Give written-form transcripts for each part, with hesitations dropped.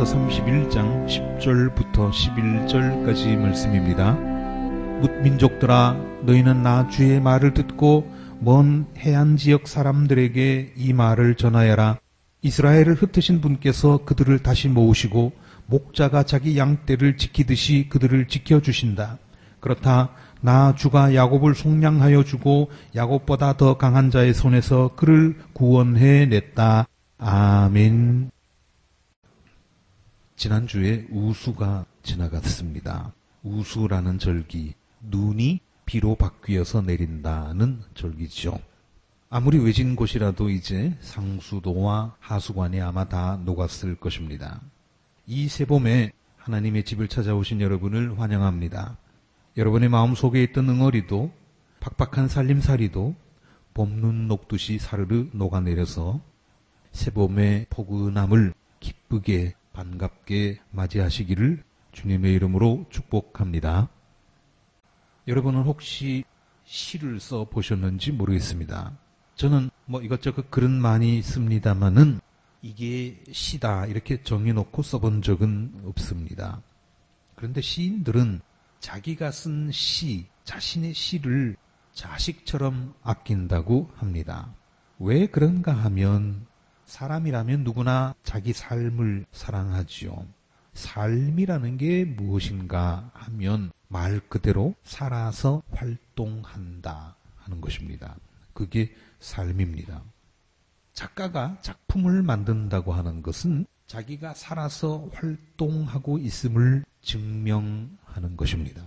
사도행전 31장 10절부터 11절까지 말씀입니다. 뭇민족들아, 너희는 나 주의 말을 듣고 먼 해안 지역 사람들에게 이 말을 전하여라. 이스라엘을 흩으신 분께서 그들을 다시 모으시고 목자가 자기 양떼를 지키듯이 그들을 지켜주신다. 그렇다 나 주가 야곱을 속량하여 주고 야곱보다 더 강한 자의 손에서 그를 구원해냈다. 아멘. 지난주에 우수가 지나갔습니다. 우수라는 절기, 눈이 비로 바뀌어서 내린다는 절기죠. 아무리 외진 곳이라도 이제 상수도와 하수관이 아마 다 녹았을 것입니다. 이 새봄에 하나님의 집을 찾아오신 여러분을 환영합니다. 여러분의 마음속에 있던 응어리도 팍팍한 살림살이도 봄눈 녹듯이 사르르 녹아내려서 새봄의 포근함을 기쁘게 반갑게 맞이하시기를 주님의 이름으로 축복합니다. 여러분은 혹시 시를 써보셨는지 모르겠습니다. 저는 이것저것 글은 많이 씁니다마는 이게 시다 이렇게 정해놓고 써본 적은 없습니다. 그런데 시인들은 자기가 쓴 시, 자신의 시를 자식처럼 아낀다고 합니다. 왜 그런가 하면 사람이라면 누구나 자기 삶을 사랑하지요. 삶이라는 게 무엇인가 하면 말 그대로 살아서 활동한다 하는 것입니다. 그게 삶입니다. 작가가 작품을 만든다고 하는 것은 자기가 살아서 활동하고 있음을 증명하는 것입니다.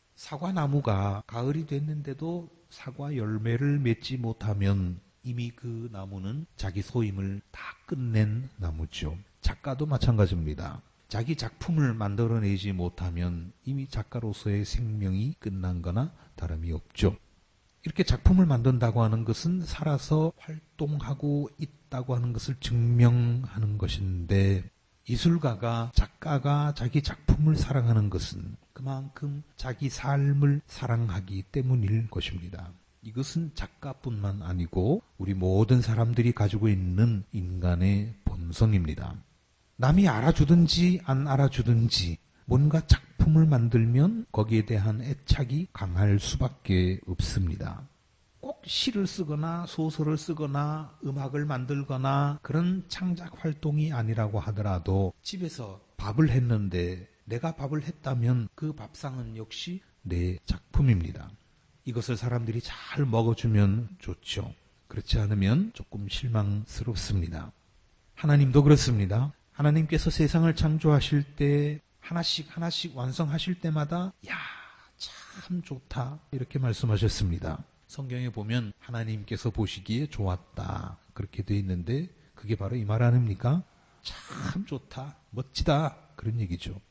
사과나무가 가을이 됐는데도 사과 열매를 맺지 못하면 이미 그 나무는 자기 소임을 다 끝낸 나무죠. 작가도 마찬가지입니다. 자기 작품을 만들어내지 못하면 이미 작가로서의 생명이 끝난 거나 다름이 없죠. 이렇게 작품을 만든다고 하는 것은 살아서 활동하고 있다고 하는 것을 증명하는 것인데, 예술가가, 작가가 자기 작품을 사랑하는 것은 그만큼 자기 삶을 사랑하기 때문일 것입니다. 이것은 작가뿐만 아니고 우리 모든 사람들이 가지고 있는 인간의 본성입니다. 남이 알아주든지 안 알아주든지 뭔가 작품을 만들면 거기에 대한 애착이 강할 수밖에 없습니다. 꼭 시를 쓰거나 소설을 쓰거나 음악을 만들거나 그런 창작 활동이 아니라고 하더라도 집에서 밥을 했는데 내가 밥을 했다면 그 밥상은 역시 내 작품입니다. 이것을 사람들이 잘 먹어주면 좋죠. 그렇지 않으면 조금 실망스럽습니다. 하나님도 그렇습니다. 하나님께서 세상을 창조하실 때 하나씩 완성하실 때마다 야, 참 좋다 이렇게 말씀하셨습니다. 성경에 보면 하나님께서 보시기에 좋았다 그렇게 돼 있는데 그게 바로 이 말 아닙니까? 참 좋다, 멋지다 그런 얘기죠.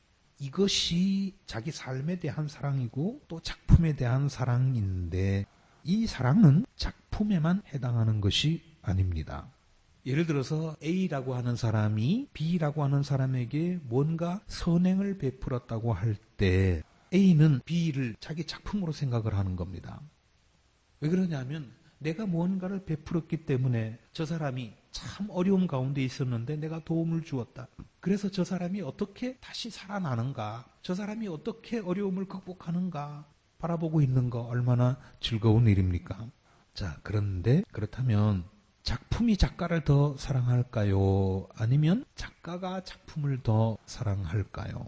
이것이 자기 삶에 대한 사랑이고 또 작품에 대한 사랑인데 이 사랑은 작품에만 해당하는 것이 아닙니다. 예를 들어서 A라고 하는 사람이 B라고 하는 사람에게 뭔가 선행을 베풀었다고 할 때 A는 B를 자기 작품으로 생각을 하는 겁니다. 왜 그러냐면 내가 뭔가를 베풀었기 때문에 저 사람이 참 어려움 가운데 있었는데 내가 도움을 주었다. 그래서 저 사람이 어떻게 다시 살아나는가, 저 사람이 어떻게 어려움을 극복하는가 바라보고 있는 거 얼마나 즐거운 일입니까? 자, 그런데 그렇다면 작품이 작가를 더 사랑할까요? 아니면 작가가 작품을 더 사랑할까요?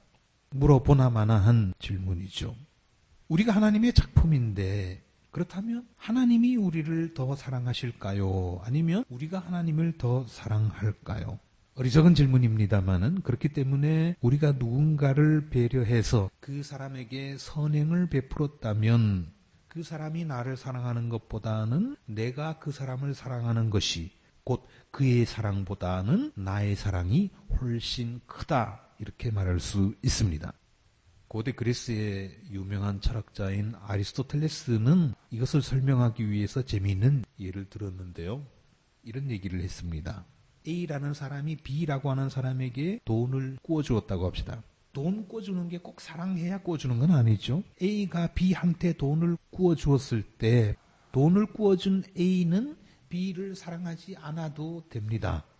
물어보나마나한 질문이죠. 우리가 하나님의 작품인데 그렇다면 하나님이 우리를 더 사랑하실까요? 아니면 우리가 하나님을 더 사랑할까요? 어리석은 질문입니다만은 그렇기 때문에 우리가 누군가를 배려해서 그 사람에게 선행을 베풀었다면 그 사람이 나를 사랑하는 것보다는 내가 그 사람을 사랑하는 것이 곧 그의 사랑보다는 나의 사랑이 훨씬 크다 이렇게 말할 수 있습니다. 고대 그리스의 유명한 철학자인 아리스토텔레스는 이것을 설명하기 위해서 재미있는 예를 들었는데요. 이런 얘기를 했습니다. A라는 사람이 B라고 하는 사람에게 돈을 꾸어주었다고 합시다. 돈 꾸어주는 게 꼭 사랑해야 꾸어주는 건 아니죠. A가 B한테 돈을 꾸어주었을 때 돈을 꾸어준 A는 B를 사랑하지 않아도 됩니다.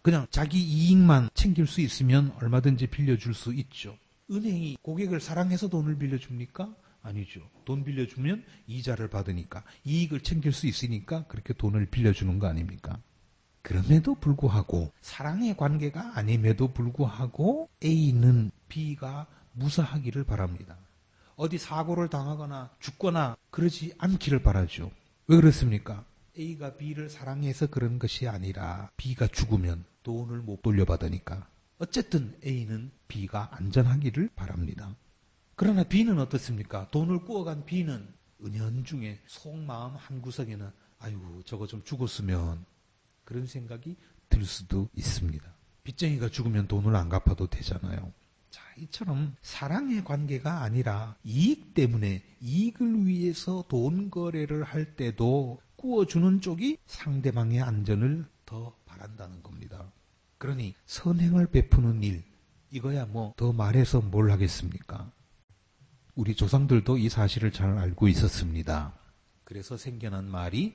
그냥 자기 이익만 챙길 수 있으면 얼마든지 빌려줄 수 있죠. 은행이 고객을 사랑해서 돈을 빌려줍니까? 아니죠. 돈 빌려주면 이자를 받으니까, 이익을 챙길 수 있으니까 그렇게 돈을 빌려주는 거 아닙니까? 그럼에도 불구하고, 사랑의 관계가 아님에도 불구하고 A는 B가 무사하기를 바랍니다. 어디 사고를 당하거나 죽거나 그러지 않기를 바라죠. 왜 그렇습니까? A가 B를 사랑해서 그런 것이 아니라 B가 죽으면 돈을 못 돌려받으니까. 어쨌든 A는 B가 안전하기를 바랍니다. 그러나 B는 어떻습니까? 돈을 꾸어간 B는 은연중에 속마음 한구석에는 아유 저거 좀 죽었으면 그런 생각이 들 수도 있습니다. 빚쟁이가 죽으면 돈을 안 갚아도 되잖아요. 자, 이처럼 사랑의 관계가 아니라 이익 때문에 이익을 위해서 돈 거래를 할 때도 꾸어주는 쪽이 상대방의 안전을 더 바란다는 겁니다. 그러니 선행을 베푸는 일, 이거야 뭐 더 말해서 뭘 하겠습니까? 우리 조상들도 이 사실을 잘 알고 있었습니다. 그래서 생겨난 말이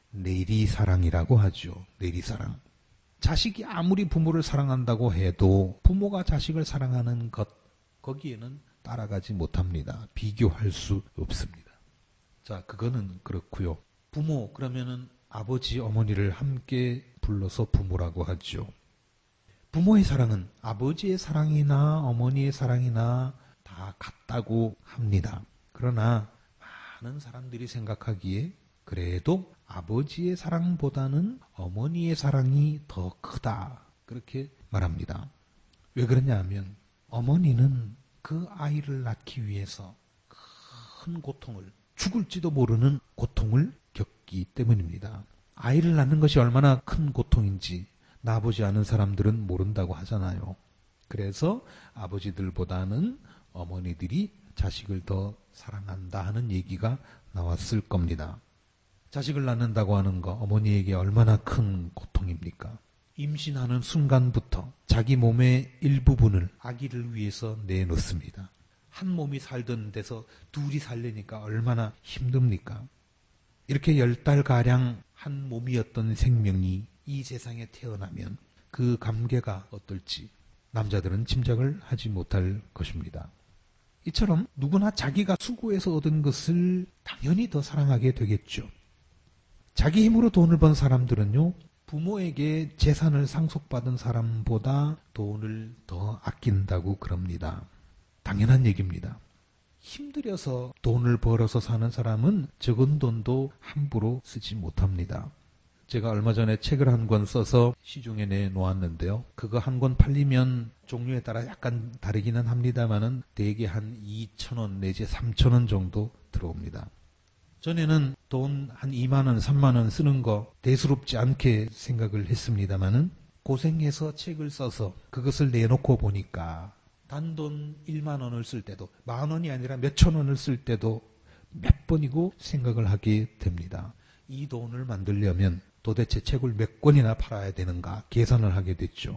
내리사랑이라고 하죠. 내리사랑. 자식이 아무리 부모를 사랑한다고 해도 부모가 자식을 사랑하는 것, 거기에는 따라가지 못합니다. 비교할 수 없습니다. 자, 그거는 그렇고요. 부모, 그러면은 아버지, 어머니를 함께 불러서 부모라고 하죠. 부모의 사랑은 아버지의 사랑이나 어머니의 사랑이나 다 같다고 합니다. 그러나 많은 사람들이 생각하기에 그래도 아버지의 사랑보다는 어머니의 사랑이 더 크다, 그렇게 말합니다. 왜 그러냐 하면 어머니는 그 아이를 낳기 위해서 큰 고통을, 죽을지도 모르는 고통을 겪기 때문입니다. 아이를 낳는 것이 얼마나 큰 고통인지 나보지 않은 사람들은 모른다고 하잖아요. 그래서 아버지들보다는 어머니들이 자식을 더 사랑한다 하는 얘기가 나왔을 겁니다. 자식을 낳는다고 하는 거 어머니에게 얼마나 큰 고통입니까? 임신하는 순간부터 자기 몸의 일부분을 아기를 위해서 내놓습니다. 한 몸이 살던 데서 둘이 살려니까 얼마나 힘듭니까? 이렇게 10달가량 한 몸이었던 생명이 이 세상에 태어나면 그 감개가 어떨지 남자들은 짐작을 하지 못할 것입니다. 이처럼 누구나 자기가 수고해서 얻은 것을 당연히 더 사랑하게 되겠죠. 자기 힘으로 돈을 번 사람들은요, 부모에게 재산을 상속받은 사람보다 돈을 더 아낀다고 그럽니다. 당연한 얘기입니다. 힘들여서 돈을 벌어서 사는 사람은 적은 돈도 함부로 쓰지 못합니다. 제가 얼마 전에 책을 한 권 써서 시중에 내놓았는데요. 그거 한 권 팔리면 종류에 따라 약간 다르기는 합니다만은 대개 한 2,000원 내지 3,000원 정도 들어옵니다. 전에는 돈 한 2만 원, 3만 원 쓰는 거 대수롭지 않게 생각을 했습니다만은 고생해서 책을 써서 그것을 내놓고 보니까 단돈 1만 원을 쓸 때도, 만 원이 아니라 몇천 원을 쓸 때도 몇 번이고 생각을 하게 됩니다. 이 돈을 만들려면 도대체 책을 몇 권이나 팔아야 되는가 계산을 하게 됐죠.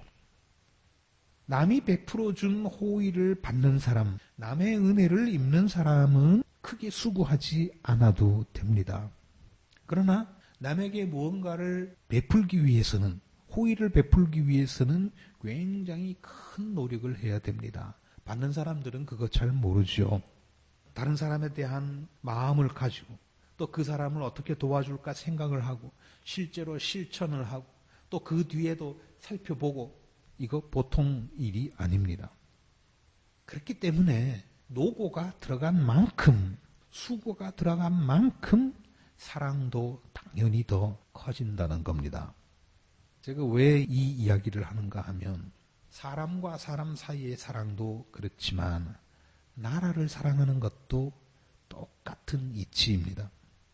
남이 베풀어 준 호의를 받는 사람, 남의 은혜를 입는 사람은 크게 수고하지 않아도 됩니다. 그러나 남에게 무언가를 베풀기 위해서는, 호의를 베풀기 위해서는 굉장히 큰 노력을 해야 됩니다. 받는 사람들은 그거 잘 모르죠. 다른 사람에 대한 마음을 가지고 또 그 사람을 어떻게 도와줄까 생각을 하고 실제로 실천을 하고 또 그 뒤에도 살펴보고, 이거 보통 일이 아닙니다. 그렇기 때문에 노고가 들어간 만큼, 수고가 들어간 만큼 사랑도 당연히 더 커진다는 겁니다. 제가 왜 이 이야기를 하는가 하면 사람과 사람 사이의 사랑도 그렇지만 나라를 사랑하는 것도 똑같은 이치입니다.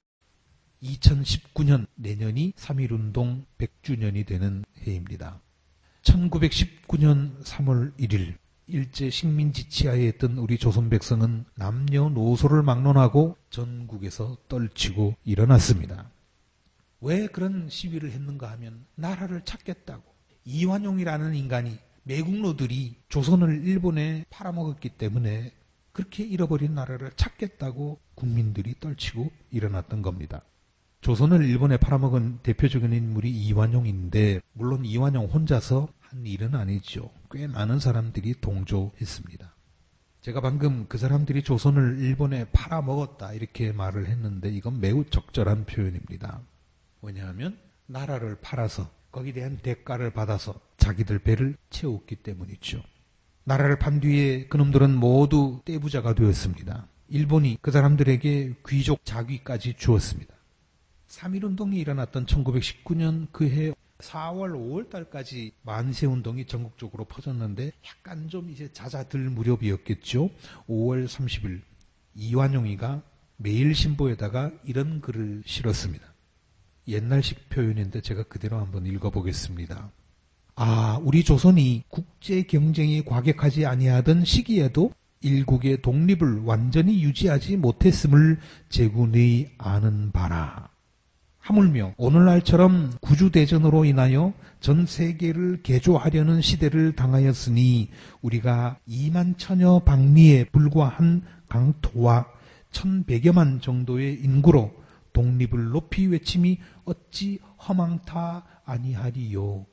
2019년 내년이 3.1운동 100주년이 되는 해입니다. 1919년 3월 1일 일제 식민지 치하에 있던 우리 조선 백성은 남녀노소를 막론하고 전국에서 떨치고 일어났습니다. 왜 그런 시위를 했는가 하면 나라를 찾겠다고. 이완용이라는 인간이, 매국노들이 조선을 일본에 팔아먹었기 때문에 그렇게 잃어버린 나라를 찾겠다고 국민들이 떨치고 일어났던 겁니다. 조선을 일본에 팔아먹은 대표적인 인물이 이완용인데 물론 이완용 혼자서 한 일은 아니죠. 꽤 많은 사람들이 동조했습니다. 제가 방금 그 사람들이 조선을 일본에 팔아먹었다 이렇게 말을 했는데 이건 매우 적절한 표현입니다. 왜냐하면 나라를 팔아서 거기에 대한 대가를 받아서 자기들 배를 채웠기 때문이죠. 나라를 판 뒤에 그놈들은 모두 떼부자가 되었습니다. 일본이 그 사람들에게 귀족 자귀까지 주었습니다. 3.1운동이 일어났던 1919년 그해 4월, 5월 달까지 만세운동이 전국적으로 퍼졌는데 약간 좀 이제 잦아들 무렵이었겠죠. 5월 30일 이완용이가 매일신보에다가 이런 글을 실었습니다. 옛날식 표현인데 제가 그대로 한번 읽어보겠습니다. 우리 조선이 국제 경쟁이 과격하지 아니하던 시기에도 일국의 독립을 완전히 유지하지 못했음을 제군의 아는 바라. 하물며 오늘날처럼 구주대전으로 인하여 전 세계를 개조하려는 시대를 당하였으니 우리가 2만 천여 박리에 불과한 강토와 1,100여만 정도의 인구로 독립을 높이 외침이 어찌 허망타 아니하리요.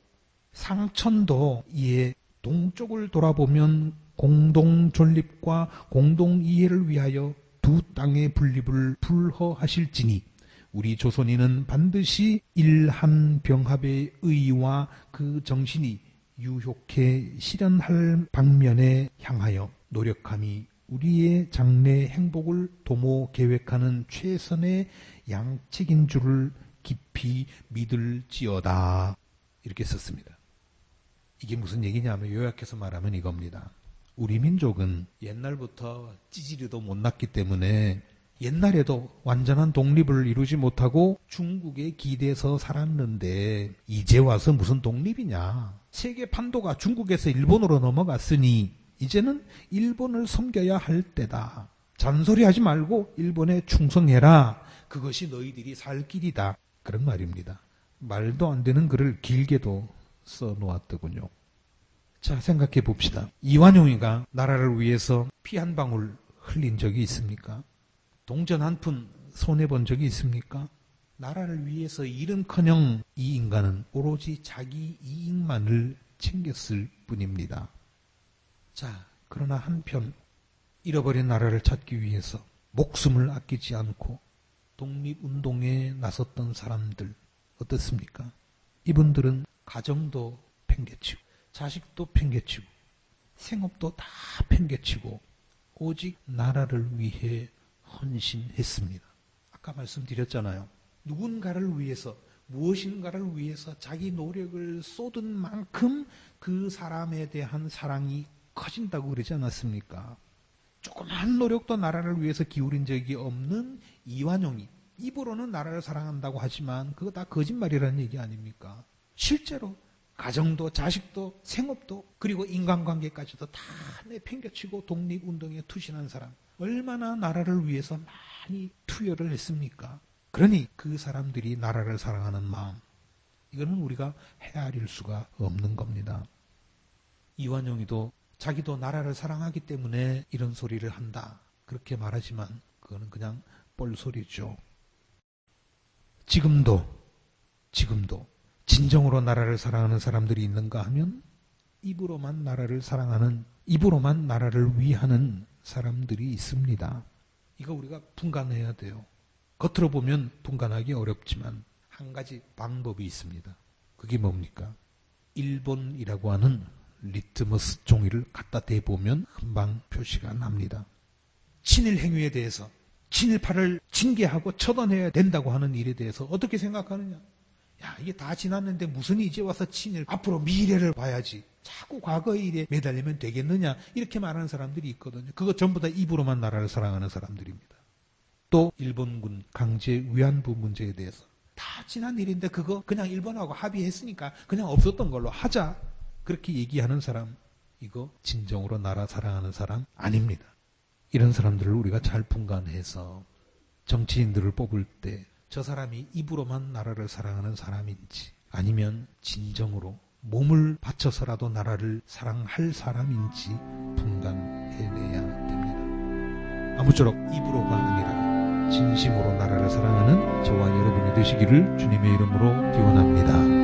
상천도 이에 동쪽을 돌아보면 공동 존립과 공동 이해를 위하여 두 땅의 분립을 불허하실지니 우리 조선인은 반드시 일한병합의 의의와 그 정신이 유효케 실현할 방면에 향하여 노력함이 우리의 장래 행복을 도모 계획하는 최선의 양책인 줄을 깊이 믿을지어다. 이렇게 썼습니다. 이게 무슨 얘기냐면 요약해서 말하면 이겁니다. 우리 민족은 옛날부터 찌질이도 못 났기 때문에 옛날에도 완전한 독립을 이루지 못하고 중국에 기대서 살았는데 이제 와서 무슨 독립이냐. 세계 판도가 중국에서 일본으로 넘어갔으니 이제는 일본을 섬겨야 할 때다. 잔소리하지 말고 일본에 충성해라. 그것이 너희들이 살 길이다. 그런 말입니다. 말도 안 되는 글을 길게도 써놓았더군요. 자, 생각해 봅시다. 이완용이가 나라를 위해서 피 한 방울 흘린 적이 있습니까? 동전 한 푼 손해본 적이 있습니까? 나라를 위해서 일은커녕 이 인간은 오로지 자기 이익만을 챙겼을 뿐입니다. 자, 그러나 한편 잃어버린 나라를 찾기 위해서 목숨을 아끼지 않고 독립운동에 나섰던 사람들 어떻습니까? 이분들은 가정도 팽개치고 자식도 팽개치고 생업도 다 팽개치고 오직 나라를 위해 헌신했습니다. 아까 말씀드렸잖아요. 누군가를 위해서 무엇인가를 위해서 자기 노력을 쏟은 만큼 그 사람에 대한 사랑이 커진다고 그러지 않았습니까? 조그만 노력도 나라를 위해서 기울인 적이 없는 이완용이 입으로는 나라를 사랑한다고 하지만 그거 다 거짓말이라는 얘기 아닙니까? 실제로 가정도 자식도 생업도 그리고 인간관계까지도 다 내팽개치고 독립운동에 투신한 사람 얼마나 나라를 위해서 많이 투여를 했습니까? 그러니 그 사람들이 나라를 사랑하는 마음 이거는 우리가 헤아릴 수가 없는 겁니다. 이완용이도 자기도 나라를 사랑하기 때문에 이런 소리를 한다 그렇게 말하지만 그거는 그냥 뻘소리죠. 지금도 진정으로 나라를 사랑하는 사람들이 있는가 하면 입으로만 나라를 사랑하는 입으로만 나라를 위하는 사람들이 있습니다. 이거 우리가 분간해야 돼요. 겉으로 보면 분간하기 어렵지만 한 가지 방법이 있습니다. 그게 뭡니까? 일본이라고 하는 리트머스 종이를 갖다 대보면 금방 표시가 납니다. 친일 행위에 대해서 친일파를 징계하고 처단해야 된다고 하는 일에 대해서 어떻게 생각하느냐? 야, 이게 다 지났는데 무슨 이제 와서 친일, 앞으로 미래를 봐야지. 자꾸 과거의 일에 매달리면 되겠느냐? 이렇게 말하는 사람들이 있거든요. 그거 전부 다 입으로만 나라를 사랑하는 사람들입니다. 또 일본군 강제 위안부 문제에 대해서 다 지난 일인데 그거 그냥 일본하고 합의했으니까 그냥 없었던 걸로 하자. 그렇게 얘기하는 사람, 이거 진정으로 나라 사랑하는 사람 아닙니다. 이런 사람들을 우리가 잘 분간해서 정치인들을 뽑을 때 저 사람이 입으로만 나라를 사랑하는 사람인지 아니면 진정으로 몸을 바쳐서라도 나라를 사랑할 사람인지 분간해내야 됩니다. 아무쪼록 입으로가 아니라 진심으로 나라를 사랑하는 저와 여러분이 되시기를 주님의 이름으로 기원합니다.